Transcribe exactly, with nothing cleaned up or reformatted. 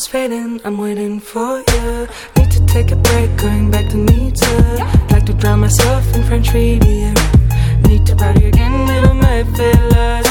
fading, I'm waiting for you. Need to take a break, going back to Nita. Like to drown myself in French Riviera. Need to party again with all my fellas.